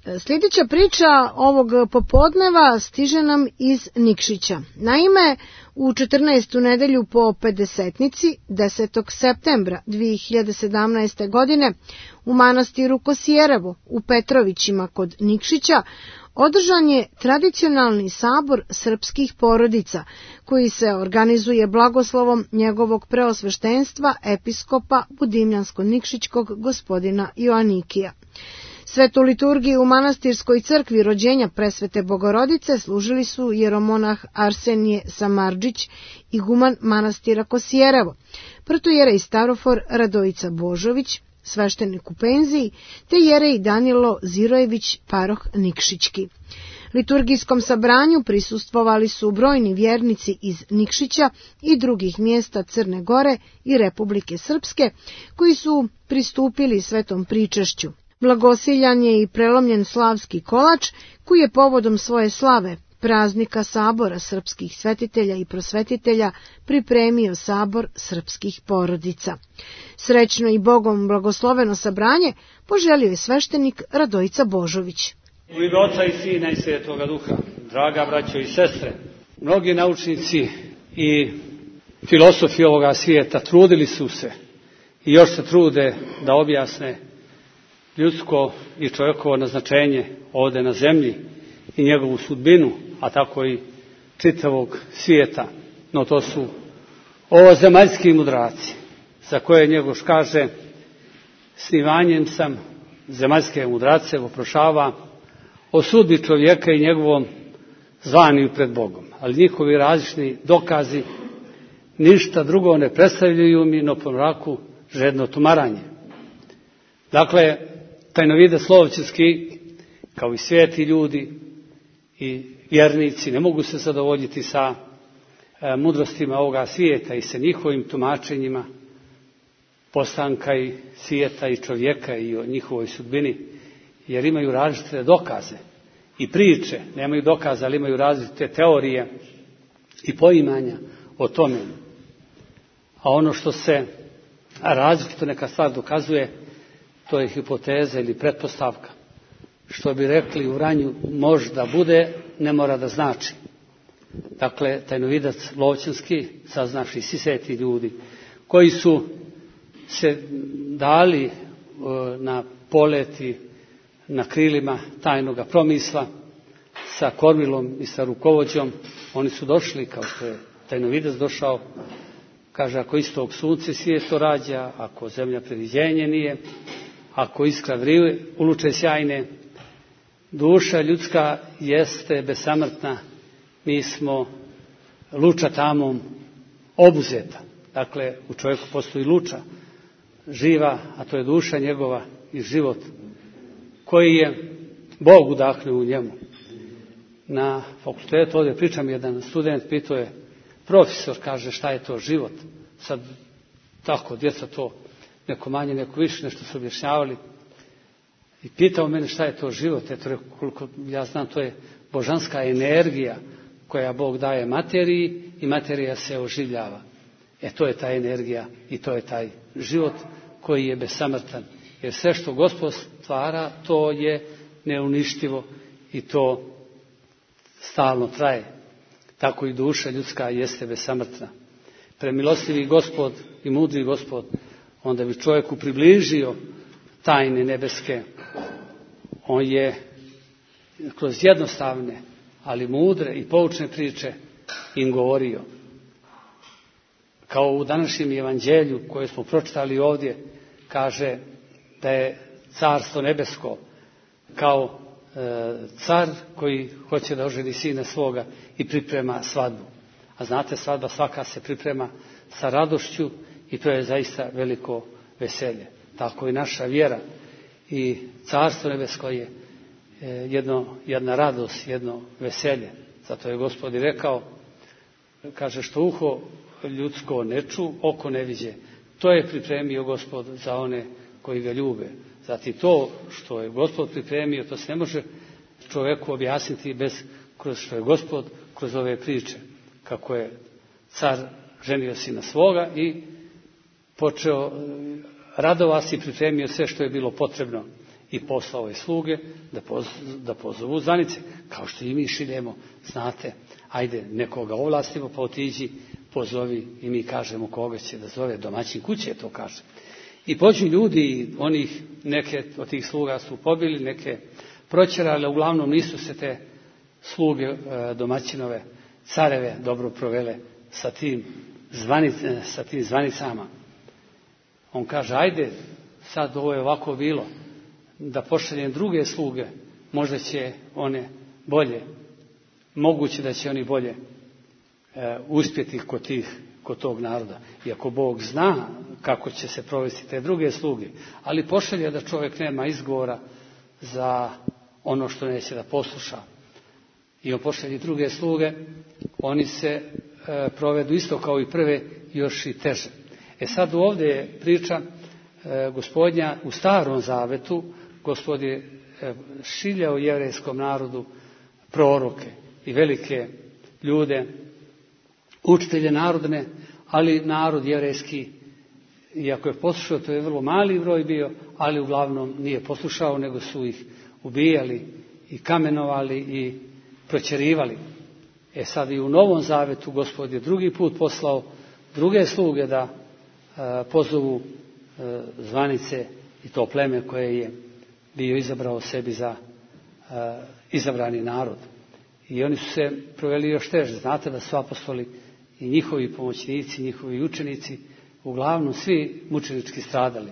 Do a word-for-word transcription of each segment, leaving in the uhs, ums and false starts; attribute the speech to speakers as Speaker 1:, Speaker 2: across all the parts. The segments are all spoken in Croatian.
Speaker 1: Sljedeća priča ovog popodneva stiže nam iz Nikšića. Naime, u četrnaestu nedelju po pedesetnici, desetog septembra dve hiljade sedamnaeste. godine, u manastiru Kosjerevo u Petrovićima kod Nikšića održan je tradicionalni sabor srpskih porodica, koji se organizuje blagoslovom njegovog preosveštenstva episkopa Budimljansko-Nikšićkog gospodina Joanikija. Svetu liturgiju u manastirskoj crkvi rođenja Presvete Bogorodice služili su jeromonah Arsenije Samardžić, iguman manastira Kosjerevo, protojerej starofor Radojica Božović, sveštenik u penziji, te jerej Danilo Zirojević, paroh Nikšićki. Liturgijskom sabranju prisustvovali su brojni vjernici iz Nikšića i drugih mjesta Crne Gore i Republike Srpske, koji su pristupili svetom pričešću. Blagosiljan je i prelomljen slavski kolač, koji je povodom svoje slave, praznika sabora srpskih svetitelja i prosvetitelja, pripremio sabor srpskih porodica. Srećno i Bogom blagosloveno sabranje poželio je sveštenik Radojica Božović.
Speaker 2: U ime Oca i Sina i Svetoga Duha, draga braćo i sestre, mnogi naučnici i filosofi ovoga svijeta trudili su se i još se trude da objasne ljudsko i čovjekovo naznačenje ovdje na zemlji i njegovu sudbinu, a tako i čitavog svijeta. No to su ovozemaljski mudraci, za koje Njegoš kaže: snivanjem sam zemaljske mudrace oprošava o sudbi čovjeka i njegovom zvaniju pred Bogom. Ali njihovi različni dokazi ništa drugo ne predstavljaju mi no po mraku žedno tumaranje. Dakle, tajnovidac Lovćevski, kao i sveti ljudi i vjernici, ne mogu se zadovoljiti sa e, mudrostima ovoga svijeta i sa njihovim tumačenjima postanka i svijeta i čovjeka i o njihovoj sudbini, jer imaju različite dokaze i priče, nemaju dokaza, ali imaju različite teorije i poimanja o tome. A ono što se različito neka stvar dokazuje, to je hipoteza ili pretpostavka. Što bi rekli u ranju, možda bude, ne mora da znači. Dakle, tajnovidac Lovćanski, saznaši svi sveti ljudi, koji su se dali na poleti na krilima tajnoga promisla sa kormilom i sa rukovođom, oni su došli, kao što je tajnovidac došao, kaže: ako istog sunce svijeto rađa, ako zemlja previđenje nije, ako iskra vrive uluče sjajne, duša ljudska jeste besamrtna, mi smo luča tamom obuzeta. Dakle, u čovjeku postoji luča živa, a to je duša njegova i život koji je Bog udahnuo u njemu. Na fakultetu ovdje pričam, jedan student pitao je, profesor, kaže, šta je to život? Sad tako, djeca to neko manje, neko više, nešto su objašnjavali. I pitao mene šta je to život. Eto, koliko ja znam, to je božanska energija koja Bog daje materiji i materija se oživljava. E to je ta energija i to je taj život koji je besamrtan. Jer sve što Gospod stvara, to je neuništivo i to stalno traje. Tako i duša ljudska jeste besamrtna. Premilostivi Gospod i mudri Gospod, onda bi čovjeku približio tajne nebeske. On je kroz jednostavne, ali mudre i poučne priče im govorio. Kao u današnjem evanđelju koje smo pročitali ovdje, kaže da je carstvo nebesko kao e, car koji hoće da oženi sina svoga i priprema svadbu. A znate, svadba svaka se priprema sa radošću i to je zaista veliko veselje. Tako i naša vjera i carstvo nebesko je e, jedno, jedna radost, jedno veselje. Zato je Gospod i rekao, kaže, što uho ljudsko ne ču, oko ne viđe. To je pripremio Gospod za one koji ga ljube. Zatim to što je Gospod pripremio, to se ne može čovjeku objasniti bez kroz što je Gospod kroz ove priče. Kako je car ženio sina svoga i počeo radovati i pripremio sve što je bilo potrebno. I poslao je sluge da, poz, da pozovu zvanice, kao što i mi šiljemo, znate, ajde nekoga ovlastimo, pa otiđi, pozovi, i mi kažemo koga će da zove, domaćin kuće to kaže. I pođu ljudi, onih, neke od tih sluga su pobili, neke proćerali, uglavnom nisu se te sluge domaćinove, careve dobro provele sa tim, zvanic, sa tim zvanicama. On kaže, ajde, sad ovo je ovako bilo, da pošaljem druge sluge, možda će one bolje, moguće da će oni bolje e, uspjeti kod, tih, kod tog naroda. Iako Bog zna kako će se provesti te druge sluge, ali pošalje da čovjek nema izgovora za ono što neće da posluša. I on pošalje druge sluge, oni se e, provedu isto kao i prve, još i teže. E sad ovdje je priča e, Gospodnja u Starom Zavetu. Gospod je e, šiljao jevrejskom narodu proroke i velike ljude, učitelje narodne, ali narod jevrejski, iako je poslušao, to je vrlo mali broj bio, ali uglavnom nije poslušao, nego su ih ubijali i kamenovali i proćerivali. E sad i u Novom Zavetu Gospod je drugi put poslao druge sluge da e, pozovu e, zvanice i to pleme koje je bio izabrao sebi za e, izabrani narod. I oni su se proveli još teže. Znate da su apostoli i njihovi pomoćnici, njihovi učenici, uglavnom svi mučenički stradali.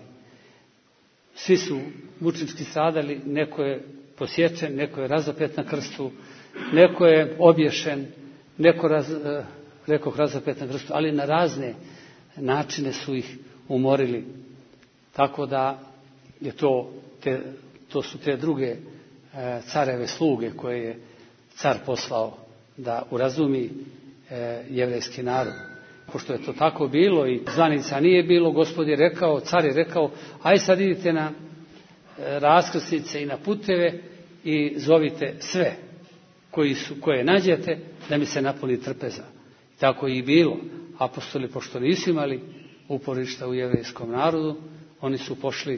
Speaker 2: Svi su mučenički stradali, neko je posječen, neko je razapet na krstu, neko je obješen, neko raz, rekoh razapet na krstu, ali na razne načine su ih umorili. Tako da je to, te, to su te druge e, careve sluge koje je car poslao da urazumi e, jevrejski narod. Pošto je to tako bilo i zvanica nije bilo, Gospod je rekao, car je rekao, aj sad idite na e, raskrsnice i na puteve i zovite sve koji su, koje nađete da mi se napuni trpeza. I tako i bilo. Apostoli, pošto nisu imali uporišta u jevrejskom narodu, oni su pošli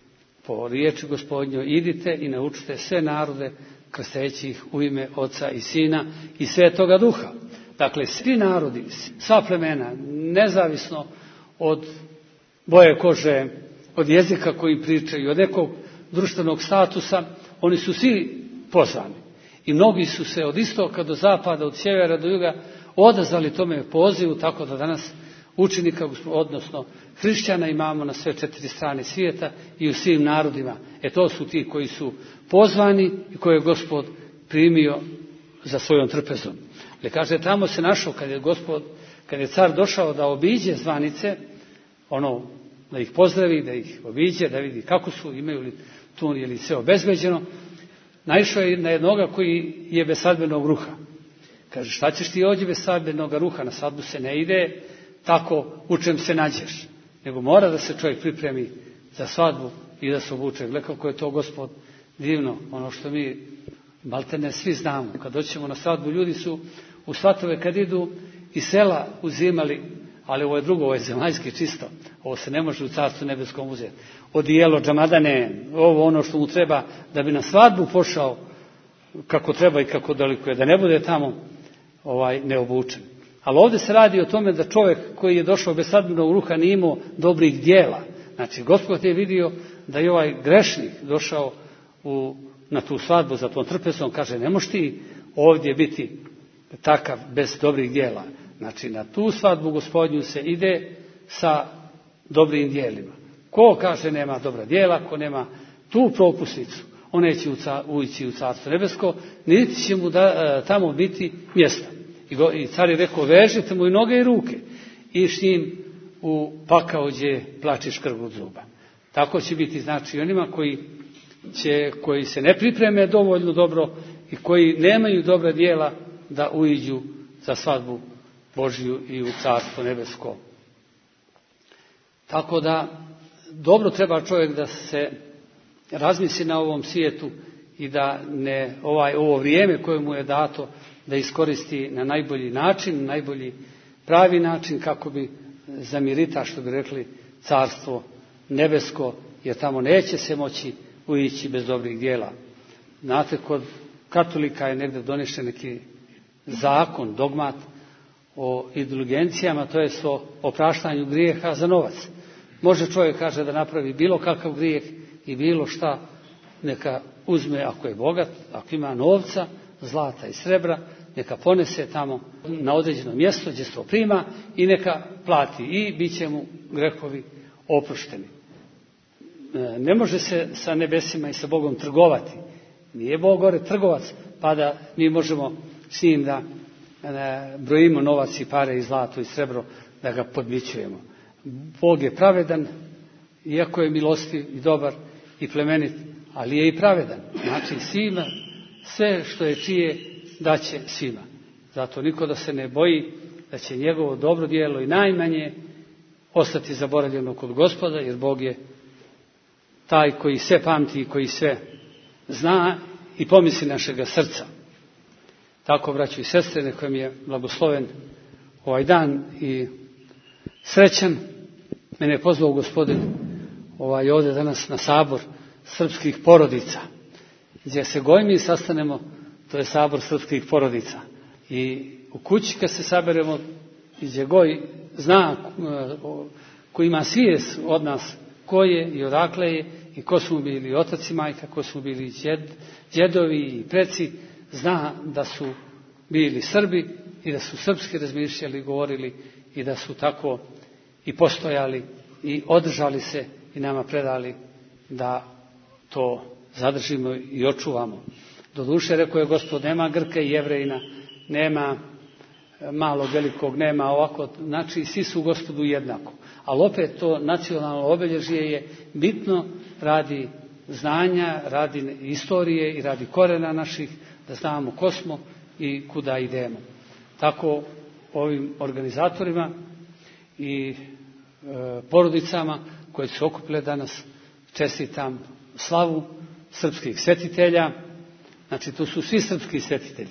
Speaker 2: po riječi Gospodnjoj, idite i naučite sve narode, krsteći ih u ime Oca i Sina i Svetoga Duha. Dakle, svi narodi, sva plemena, nezavisno od boje kože, od jezika koji pričaju, od nekog društvenog statusa, oni su svi pozvani. I mnogi su se od istoka do zapada, od sjevera do juga odazvali tome pozivu, tako da danas učenika, odnosno hrišćana, imamo na sve četiri strane svijeta i u svim narodima. E to su ti koji su pozvani i koje je Gospod primio za svojom trpezom. Ali kaže, tamo se našao, kad je Gospod, kad je car došao da obiđe zvanice, ono, da ih pozdravi, da ih obiđe, da vidi kako su, imaju li tu, je li sve obezbeđeno, naišao je na jednoga koji je bez svadbenog ruha. Kaže, šta ćeš ti ovdje bez svadbenog ruha? Na svadbu se ne ide tako u čem se nađeš, nego mora da se čovjek pripremi za svadbu i da se obuče. Gle kako je to Gospod divno, ono što mi maltene svi znamo. Kad doćemo na svadbu, ljudi su u svatove kad idu iz sela uzimali, ali ovo je drugo, ovo je zemaljski čisto, ovo se ne može u Carstvu nebeskom uzeti. Odijelo, džamadane, ovo ono što mu treba da bi na svadbu pošao kako treba i kako daleko je, da ne bude tamo ovaj neobučen. Ali ovdje se radi o tome da čovjek koji je došao bez svadbenog ruha nije imao dobrih djela. Znači, Gospod je vidio da je ovaj grešnik došao u, na tu svadbu za tom trpezom, kaže, ne možeš ti ovdje biti takav bez dobrih djela. Znači, na tu svadbu Gospodnju se ide sa dobrim djelima. Ko kaže nema dobra djela, ko nema tu propusnicu, on neće ući u Carstvo nebesko, niti će mu da, tamo biti mjesta. I, go, I car je rekao, vežite mu i noge i ruke i s njim u pakao gdje plače škrg od zuba. Tako će biti, znači, onima koji, će, koji se ne pripreme dovoljno dobro i koji nemaju dobra djela da uđu za svadbu Božju i u Carstvo nebesko. Tako da dobro treba čovjek da se razmisli na ovom svijetu i da ne ovaj ovo vrijeme koje mu je dato da iskoristi na najbolji način, na najbolji pravi način kako bi zamirita, što bi rekli, Carstvo nebesko, jer tamo neće se moći uići bez dobrih dijela. Znate, kod katolika je negdje donešen neki zakon, dogmat o indulgencijama, to je o opraštanju grijeha za novac. Može čovjek, kaže, da napravi bilo kakav grijeh i bilo šta, neka uzme, ako je bogat, ako ima novca, zlata i srebra, neka ponese tamo na određeno mjesto gdje se to prima i neka plati i bit će mu grehovi oprošteni. Ne može se sa nebesima i sa Bogom trgovati. Nije Bog gore trgovac, pa da mi možemo s njim da brojimo novac i pare i zlato i srebro, da ga podmićujemo. Bog je pravedan, iako je milostiv i dobar i plemenit, ali je i pravedan. Znači svima, sve što je čije, daće svima. Zato niko da se ne boji da će njegovo dobro djelo i najmanje ostati zaboravljeno kod Gospoda, jer Bog je taj koji sve pamti i koji sve zna i pomisli našega srca. Tako, braćo i sestre, neka mi je blagosloven ovaj dan i srećan. Mene je pozvao Gospodin ovaj, ovdje danas na sabor srpskih porodica, gdje se gojmi sastanemo, to je sabor srpskih porodica. I u kući kad se saberemo, gdje goj zna, ko ima svijest od nas ko je i odakle je i ko su bili otac i majka, ko su bili djed, djedovi i preci, zna da su bili Srbi i da su srpski razmišljali, govorili i da su tako i postojali i održali se i nama predali da to zadržimo i očuvamo. Doduše, rekao je Gospod, nema Grka i Jevrejina, nema malog, velikog, nema ovako, znači svi su Gospodu jednako. Ali opet to nacionalno obilježje je bitno radi znanja, radi istorije i radi korena naših, da znamo ko smo i kuda idemo. Tako ovim organizatorima i e, porodicama koje su okupile danas čestitam slavu srpskih svetitelja. Znači tu su svi srpski svetitelji.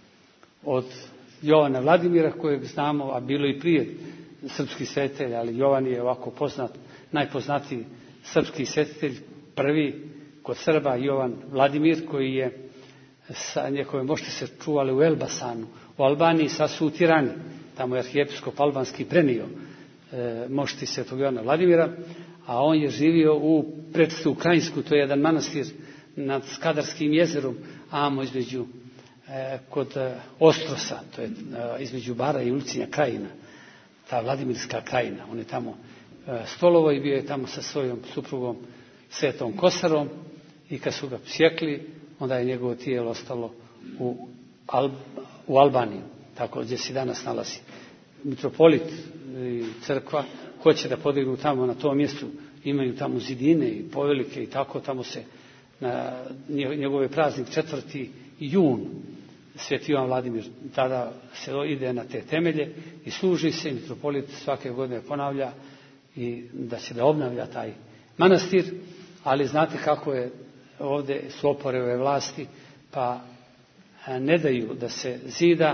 Speaker 2: Od Jovana Vladimira kojeg znamo, a bilo i prije srpski svetitelj, ali Jovan je ovako poznat, najpoznatiji srpski svetitelj, prvi kod Srba Jovan Vladimir, koji je sa njegove mošti se čuvali u Elbasanu, u Albaniji, sad su u Tirani, tamo je arhijepiskop albanski prenio e, mošti svetog Jovana Vladimira, a on je živio u Predstu Krajinsku, to je jedan manastir nad Skadarskim jezerom, amo između e, kod e, Ostrosa, to je e, između Bara i Ulcinja Krajina, ta Vladimirska Krajina. On je tamo e, stolovo i bio je tamo sa svojom suprugom Svetom Kosarom i kad su ga sjekli, onda je njegovo tijelo ostalo u, Al, u Albaniji, tako gdje se danas nalazi. Mitropolit i crkva hoće da podignu tamo na tom mjestu, imaju tamo zidine i povelike i tako, tamo se na njegove praznik četvrti jun Sveti Jovan Vladimir, tada se ide na te temelje i služi se, mitropolit svake godine ponavlja i da će da obnavlja taj manastir, ali znate kako je ovdje su oporeve vlasti, pa ne daju da se zida,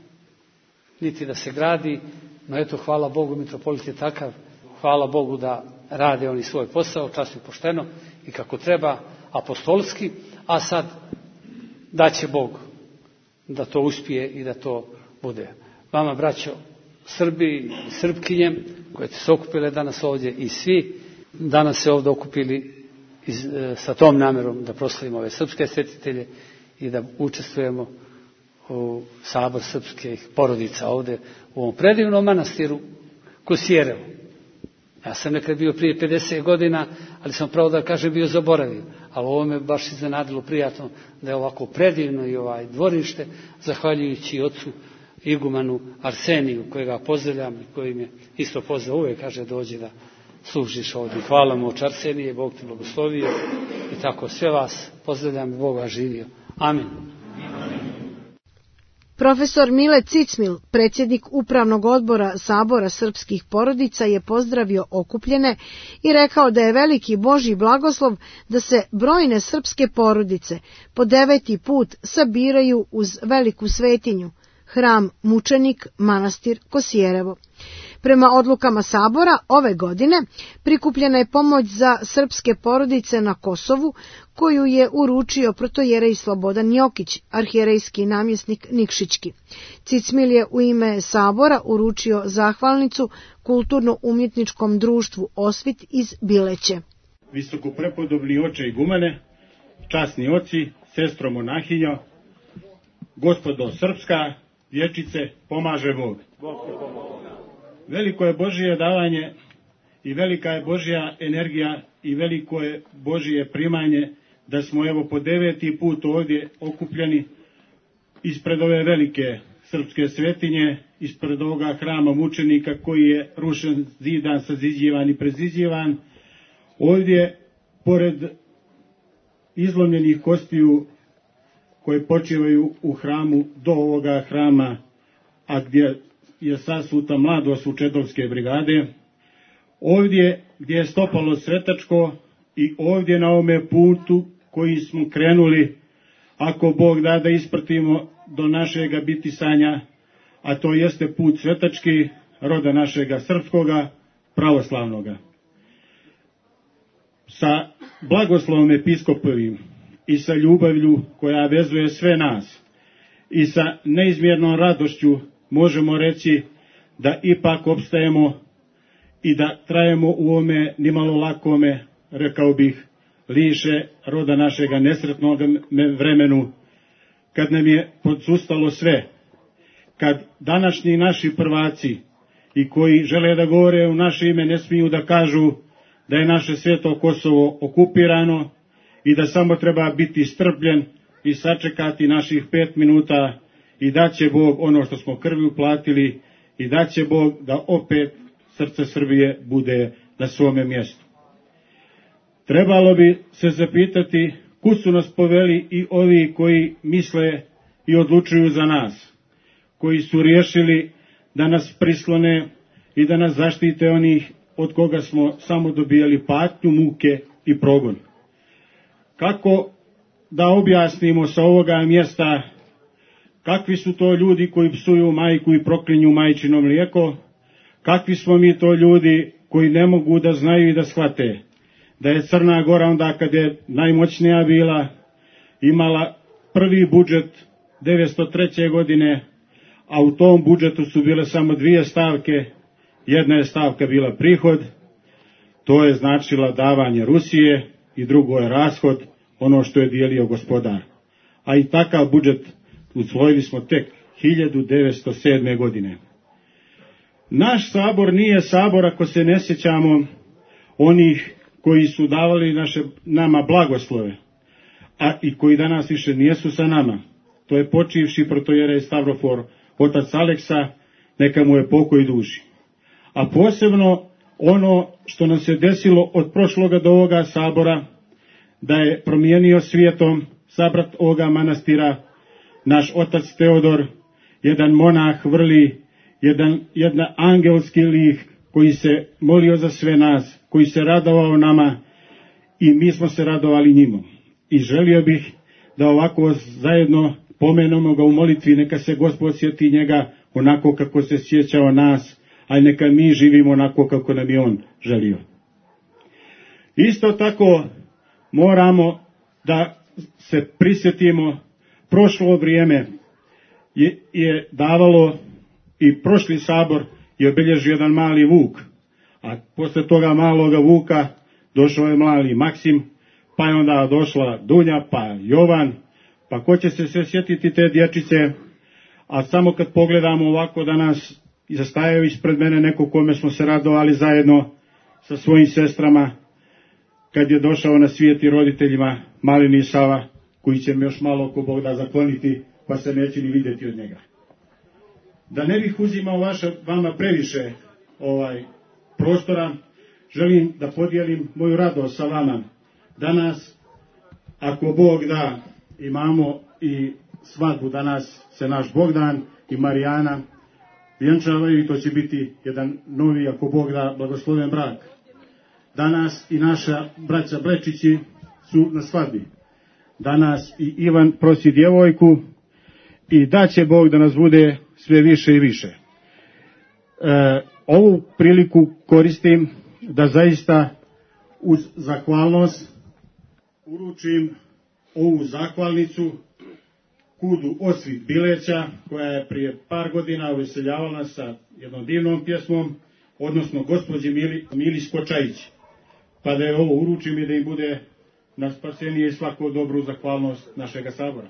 Speaker 2: niti da se gradi, no eto, hvala Bogu, mitropolit je takav, hvala Bogu da rade oni svoj posao, časno i pošteno i kako treba, apostolski, a sad daće Bog da to uspije i da to bude. Vama, braćo, Srbi i Srpkinje, koje su se okupile danas ovdje i svi danas se ovdje okupili iz, sa tom namjerom da proslavimo ove srpske svetitelje i da učestvujemo u sabor srpskih porodica ovdje u ovom predivnom manastiru Kosjerevo. Ja sam nekad bio prije pedeset godina, ali sam pravo da kažem bio zaboravio. Ali ovo me baš iznenadilo prijatno da je ovako predivno i ovaj dvorište, zahvaljujući ocu igumanu Arseniju, kojega pozdravljam i koji me isto pozdrav uvijek kaže dođi da služiš ovdje. Hvala mu oče Arsenije, Bog ti blagoslovio i tako sve vas pozdravljam i Bog vas živio. Amin.
Speaker 1: Profesor Mile Cicmil, predsjednik Upravnog odbora Sabora srpskih porodica, je pozdravio okupljene i rekao da je veliki Božji blagoslov da se brojne srpske porodice po deveti put sabiraju uz veliku svetinju, hram Mučenik, manastir Kosjerevo. Prema odlukama sabora ove godine prikupljena je pomoć za srpske porodice na Kosovu, koju je uručio protojerej Slobodan Jokić, arhijerejski namjesnik Nikšićki. Cicmil je u ime sabora uručio zahvalnicu Kulturno-umjetničkom društvu Osvit iz Bileće.
Speaker 3: Visoko prepodobni oče i gumane, časni oci, sestro monahinjo, gospodo srpska, dječice, pomaže Bog. Veliko je Božije davanje i velika je Božja energija i veliko je Božije primanje da smo evo po deveti put ovdje okupljeni ispred ove velike srpske svetinje, ispred ovoga hrama mučenika koji je rušen, zidan, saziđivan i preziđivan. Ovdje, pored izlomljenih kostiju koje počivaju u hramu do ovoga hrama, a gdje je sasuta mladost Vučedolske brigade, ovdje gdje je stopalo Sretačko i ovdje na ovome putu koji smo krenuli, ako Bog da da isprtimo do našega bitisanja, a to jeste put Svetački, roda našega srpskoga, pravoslavnoga. Sa blagoslovom episkopovim i sa ljubavlju koja vezuje sve nas i sa neizmjernom radošću možemo reći da ipak opstajemo i da trajemo u ovome nimalo lakome, rekao bih, liše roda našega nesretnog vremenu, kad nam je podsustalo sve, kad današnji naši prvaci i koji žele da govore u naše ime ne smiju da kažu da je naše sveto Kosovo okupirano i da samo treba biti strpljen i sačekati naših pet minuta i da će Bog ono što smo krvju platili i da će Bog da opet srce Srbije bude na svome mjestu. Trebalo bi se zapitati kud su nas poveli i ovi koji misle i odlučuju za nas, koji su riješili da nas prislone i da nas zaštite onih od koga smo samo dobijali patnju, muke i progon. Kako da objasnimo sa ovoga mjesta kakvi su to ljudi koji psuju majku i proklinju majčino mlijeko, kakvi smo mi to ljudi koji ne mogu da znaju i da shvate da je Crna Gora onda kad je najmoćnija bila imala prvi budžet devetsto treće. godine, a u tom budžetu su bile samo dvije stavke. Jedna je stavka bila prihod, to je značila davanje Rusije, i drugo je rashod, ono što je dijelio gospodar. A i takav budžet usvojili smo tek hiljadu devetsto sedme. godine. Naš sabor nije sabor ako se ne sjećamo onih koji su davali naše, nama blagoslove, a i koji danas više nijesu sa nama. To je počivši protojerej Stavrofor, otac Aleksa, neka mu je pokoj duši. A posebno ono što nam se desilo od prošloga do ovoga sabora, da je promijenio svijetom sabrat ovoga manastira naš otac Teodor, jedan monah vrli, jedan, jedan angelski lik koji se molio za sve nas, koji se radovao nama i mi smo se radovali njima. I želio bih da ovako zajedno pomenemo ga u molitvi, neka se Gospod sjeti njega onako kako se sjećao nas, a neka mi živimo onako kako nam je on želio. Isto tako moramo da se prisjetimo, prošlo vrijeme je, je davalo i prošli sabor je obilježio jedan mali Vuk, a posle toga maloga Vuka došao je mali Maksim, pa je onda došla Dunja, pa Jovan, pa ko će se sve sjetiti te dječice, a samo kad pogledamo ovako danas i zastajaju ispred mene neko kome smo se radovali zajedno sa svojim sestrama, kad je došao na svijet i roditeljima malini Sava, koji će mi još malo ko Bog da zakloniti, pa se neće ni vidjeti od njega. Da ne bih uzimao vaša, vama previše ovaj prostora, želim da podijelim moju radost sa vama. Danas, ako Bog da, imamo i svadbu, danas se naš Bogdan i Marijana vjenčavaju i to će biti jedan novi, ako Bog da, blagosloven brak. Danas i naša braća Blečići su na svadbi. Danas i Ivan prosi djevojku i da će Bog da nas bude sve više i više. E, ovu priliku koristim da zaista uz zahvalnost uručim ovu zahvalnicu Kudu Osvit Bileća, koja je prije par godina uveseljavala sa jednom divnom pjesmom, odnosno gospođi Mili, Mili Skočajić. Pa da je ovo uručim i da im bude na spasenije i svaku dobru zahvalnost našega sabora.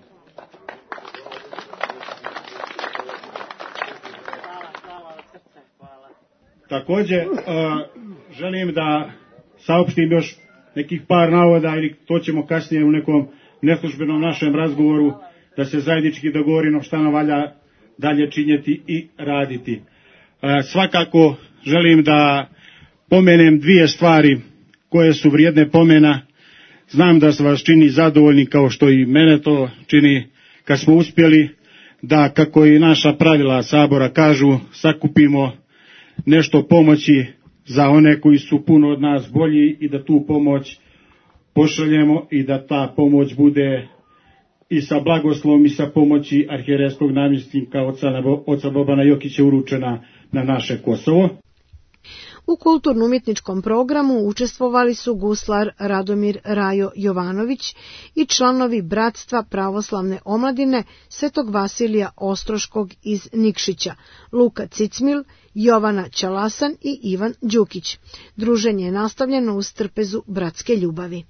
Speaker 3: Takođe, želim da saopštim još nekih par navoda, ili to ćemo kasnije u nekom neslužbenom našem razgovoru, da se zajednički dogovorimo šta nam valja dalje činjeti i raditi. Svakako želim da pomenem dvije stvari koje su vrijedne pomena. Znam da se vas čini zadovoljni, kao što i mene to čini, kad smo uspjeli da, kako i naša pravila sabora kažu, sakupimo nešto pomoći za one koji su puno od nas bolji i da tu pomoć pošaljemo i da ta pomoć bude i sa blagoslovom i sa pomoći arhijerejskog namjesnika oca, oca Bobana Jokića uručena na naše Kosovo.
Speaker 1: U kulturno-umjetničkom programu učestvovali su guslar Radomir Rajo Jovanović i članovi Bratstva pravoslavne omladine Svetog Vasilija Ostroškog iz Nikšića, Luka Cicmil, Jovana Ćalasan i Ivan Đukić. Druženje je nastavljeno uz trpezu bratske ljubavi.